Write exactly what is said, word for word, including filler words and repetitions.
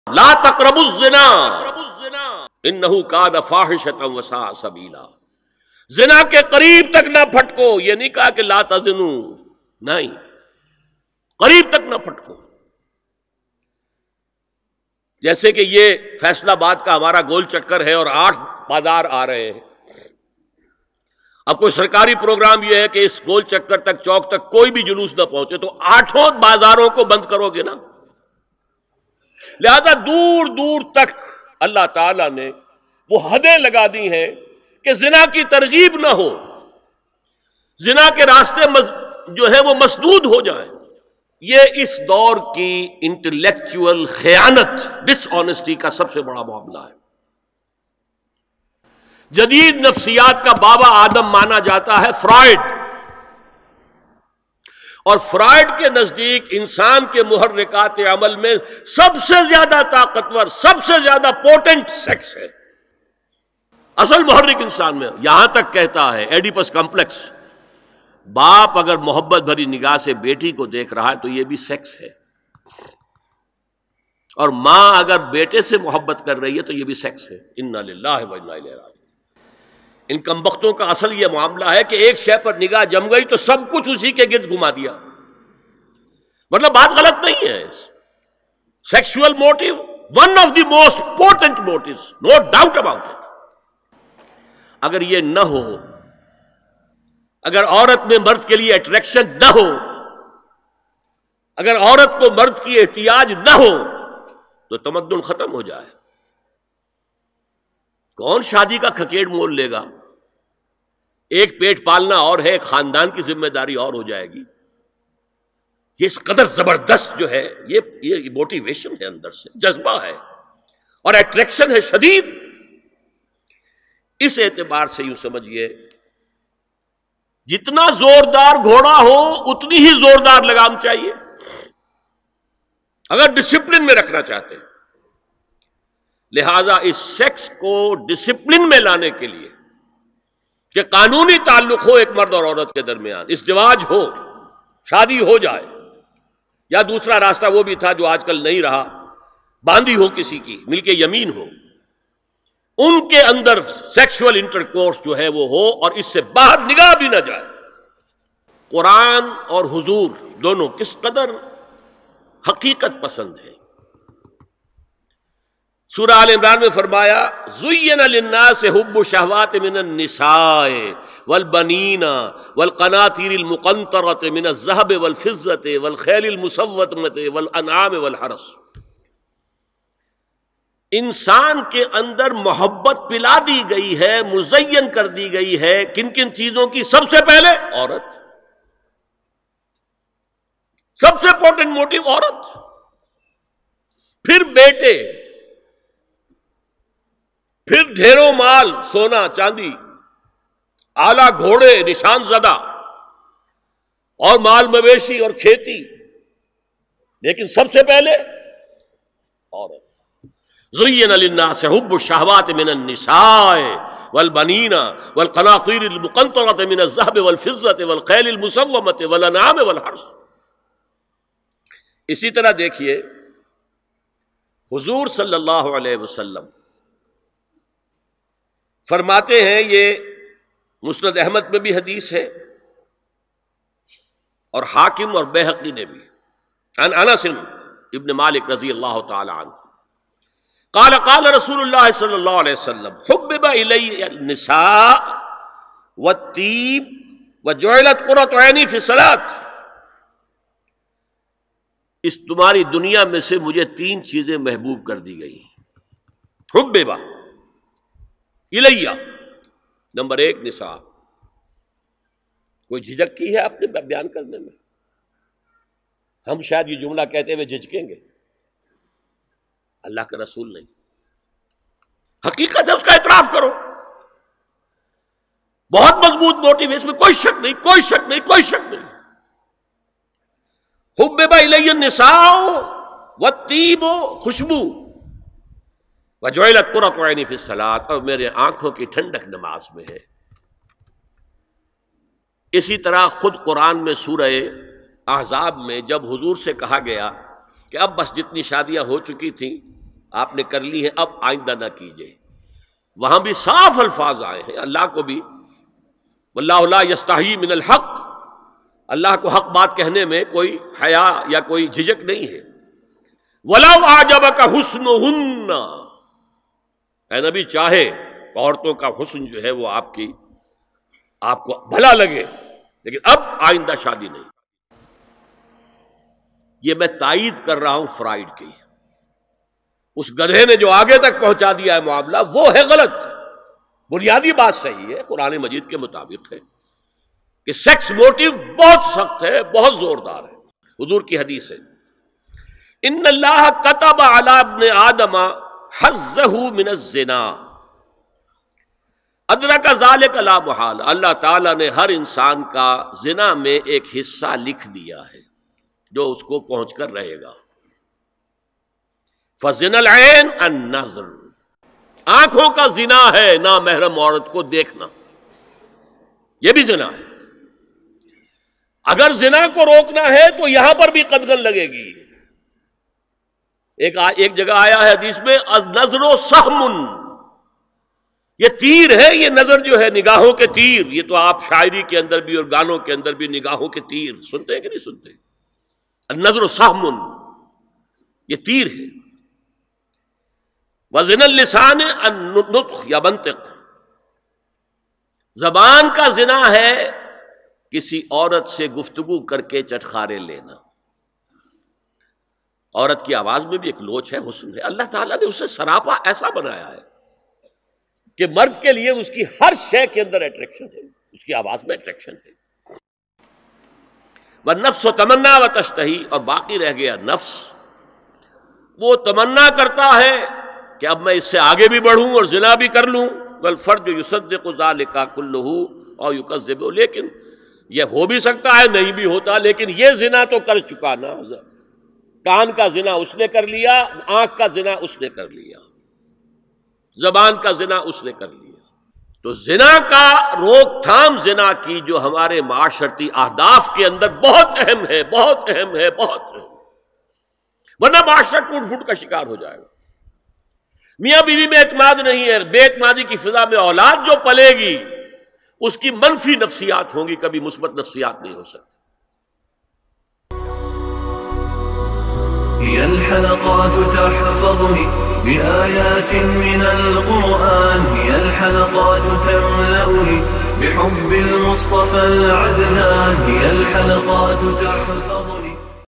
لا تقربوا الزنا انہ کان فاحشۃ وساء سبیلا. زنا کے قریب تک نہ پھٹکو. یہ نہیں کہا کہ لا تزنوا، نہیں، قریب تک نہ پھٹکو. جیسے کہ یہ فیصل آباد کا ہمارا گول چکر ہے اور آٹھ بازار آ رہے ہیں. اب کوئی سرکاری پروگرام یہ ہے کہ اس گول چکر تک، چوک تک کوئی بھی جلوس نہ پہنچے، تو آٹھوں بازاروں کو بند کرو گے نا. لہذا دور دور تک اللہ تعالیٰ نے وہ حدیں لگا دی ہیں کہ زنا کی ترغیب نہ ہو، زنا کے راستے جو ہے وہ مسدود ہو جائیں. یہ اس دور کی انٹلیکچوئل خیانت، ڈس آنیسٹی کا سب سے بڑا معاملہ ہے. جدید نفسیات کا بابا آدم مانا جاتا ہے فرائڈ، اور فرائڈ کے نزدیک انسان کے محرکات عمل میں سب سے زیادہ طاقتور، سب سے زیادہ پوٹنٹ سیکس ہے. اصل محرک انسان میں. یہاں تک کہتا ہے ایڈیپس کمپلیکس، باپ اگر محبت بھری نگاہ سے بیٹی کو دیکھ رہا ہے تو یہ بھی سیکس ہے، اور ماں اگر بیٹے سے محبت کر رہی ہے تو یہ بھی سیکس ہے. انا للہ و انا الیہ راجعون. ان کمبختوں کا اصل یہ معاملہ ہے کہ ایک شے پر نگاہ جم گئی تو سب کچھ اسی کے گرد گھما دیا. مطلب بات غلط نہیں ہے. Sexual motive one of the most important motives, no doubt about it. اگر یہ نہ ہو، اگر عورت میں مرد کے لیے اٹریکشن نہ ہو، اگر عورت کو مرد کی احتیاج نہ ہو تو تمدن ختم ہو جائے. کون شادی کا کھکیڑ مول لے گا؟ ایک پیٹ پالنا اور ہے، ایک خاندان کی ذمہ داری اور ہو جائے گی. یہ اس قدر زبردست جو ہے، یہ یہ موٹیویشن ہے، اندر سے جذبہ ہے اور اٹریکشن ہے شدید. اس اعتبار سے یوں سمجھیے، جتنا زوردار گھوڑا ہو اتنی ہی زوردار لگام چاہیے اگر ڈسپلن میں رکھنا چاہتے ہیں. لہذا اس سیکس کو ڈسپلن میں لانے کے لیے کہ قانونی تعلق ہو ایک مرد اور عورت کے درمیان، ازدواج ہو، شادی ہو جائے، یا دوسرا راستہ وہ بھی تھا جو آج کل نہیں رہا، باندھی ہو کسی کی، مل کے یمین ہو، ان کے اندر سیکشول انٹرکورس جو ہے وہ ہو اور اس سے باہر نگاہ بھی نہ جائے. قرآن اور حضور دونوں کس قدر حقیقت پسند ہے. سورہ آل عمران میں فرمایا زُيِّنَ لِلنَّاسِ حُبُّ الشَّهَوَاتِ مِنَ النِّسَاءِ وَالْبَنِينَ وَالْقَنَاطِيرِ الْمُقَنطَرَةِ مِنَ الذَّهَبِ وَالْفِضَّةِ وَالْخَيْلِ الْمُسَوَّمَةِ وَالْأَنْعَامِ وَالْحَرْثِ. انسان کے اندر محبت پلا دی گئی ہے، مزین کر دی گئی ہے. کن کن چیزوں کی؟ سب سے پہلے عورت، سب سے امپورٹنٹ موٹیو عورت، پھر بیٹے، پھر ڈھیروں مال، سونا چاندی، آلہ گھوڑے نشان زدہ، اور مال مویشی اور کھیتی، لیکن سب سے پہلے عورت. زُيِّنَ لِلنَّاسِ حُبُّ الشَّهَوَاتِ مِنَ النِّسَاءِ وَالْبَنِينَ وَالْقَنَاطِيرِ الْمُقَنطَرَةِ مِنَ الذَّهَبِ وَالْفِضَّةِ وَالْخَيْلِ الْمُسَوَّمَةِ وَالْأَنْعَامِ وَالْحَرْثِ. اسی طرح دیکھیے حضور صلی اللہ علیہ وسلم فرماتے ہیں، یہ مسند احمد میں بھی حدیث ہے اور حاکم اور بیہقی نے بھی، عن انس ابن مالک رضی اللہ تعالی عنہ قال قال رسول اللہ صلی اللہ علیہ وسلم حبب الی النساء والطیب وجعلت قرۃ عینی فی الصلاۃ. اس تمہاری دنیا میں سے مجھے تین چیزیں محبوب کر دی گئی. حبب الی، نمبر ایک نساء. کوئی جھجک کی ہے آپ نے بیان کرنے میں؟ ہم شاید یہ جملہ کہتے ہوئے جھجکیں گے، اللہ کا رسول نہیں. حقیقت ہے، اس کا اعتراف کرو. بہت مضبوط موٹیو ہے، اس میں کوئی شک نہیں، کوئی شک نہیں، کوئی شک نہیں. حبب الی النساء والطیب، خوشبو، وجعلت قرۃ عینی فی الصلاۃ، اور میرے آنکھوں کی ٹھنڈک نماز میں ہے. اسی طرح خود قرآن میں سورہ احزاب میں جب حضور سے کہا گیا کہ اب بس جتنی شادیاں ہو چکی تھیں آپ نے کر لی ہے، اب آئندہ نہ کیجیے۔ وہاں بھی صاف الفاظ آئے ہیں، اللہ کو بھی واللہ لا یستحیی من الحق، اللہ کو حق بات کہنے میں کوئی حیا یا کوئی جھجک نہیں ہے۔ وَلَوْ أَعْجَبَكَ حُسْنُهُنَّ، اے نبی چاہے عورتوں کا حسن جو ہے وہ آپ کی آپ کو بھلا لگے، لیکن اب آئندہ شادی نہیں۔ یہ میں تائید کر رہا ہوں فرائڈ کی، اس گدھے نے جو آگے تک پہنچا دیا ہے معاملہ وہ ہے غلط۔ بنیادی بات صحیح ہے، قرآن مجید کے مطابق ہے کہ سیکس موٹیو بہت سخت ہے، بہت زوردار ہے۔ حضور کی حدیث ہے، ان اللہ کتب علی ابن آدم حظہ من الزنا ادرک ذالک لا محال، اللہ تعالیٰ نے ہر انسان کا زنا میں ایک حصہ لکھ دیا ہے جو اس کو پہنچ کر رہے گا۔ فزنا العین النظر، آنکھوں کا زنا ہے نامحرم عورت کو دیکھنا، یہ بھی زنا ہے۔ اگر زنا کو روکنا ہے تو یہاں پر بھی قدغن لگے گی۔ ایک ایک جگہ آیا ہے حدیث میں النظر سہم، یہ تیر ہے، یہ نظر جو ہے نگاہوں کے تیر، یہ تو آپ شاعری کے اندر بھی اور گانوں کے اندر بھی نگاہوں کے تیر سنتے ہیں کہ نہیں سنتے؟ النظر سہم، یہ تیر ہے۔ وزن اللسان النطق یا منطق، زبان کا زنا ہے کسی عورت سے گفتگو کر کے چٹخارے لینا۔ عورت کی آواز میں بھی ایک لوچ ہے، حسن ہے، اللہ تعالیٰ نے اسے سراپا ایسا بنایا ہے کہ مرد کے لیے اس کی ہر شے کے اندر اٹریکشن ہے، اس کی آواز میں اٹریکشن ہے۔ والنفس تمنا و تشتہی، اور باقی رہ گیا نفس، وہ تمنا کرتا ہے کہ اب میں اس سے آگے بھی بڑھوں اور زنا بھی کر لوں۔ والفرج یصدق ذلک کلہ او یکذب، لیکن یہ ہو بھی سکتا ہے نہیں بھی ہوتا، لیکن یہ زنا تو کر چکا نا، کان کا زنا اس نے کر لیا، آنکھ کا زنا اس نے کر لیا، زبان کا زنا اس نے کر لیا۔ تو زنا کا روک تھام زنا کی جو ہمارے معاشرتی اہداف کے اندر بہت اہم ہے، بہت اہم ہے، بہت اہم، ورنہ معاشرہ ٹوٹ پھوٹ کا شکار ہو جائے گا۔ میاں بیوی میں اعتماد نہیں ہے، بے اعتمادی کی فضا میں اولاد جو پلے گی اس کی منفی نفسیات ہوں گی، کبھی مثبت نفسیات نہیں ہو سکتی۔ هي الحلقات تحفظني بآيات من القرآن، هي الحلقات تملأني بحب المصطفى العدنان، هي الحلقات تحفظني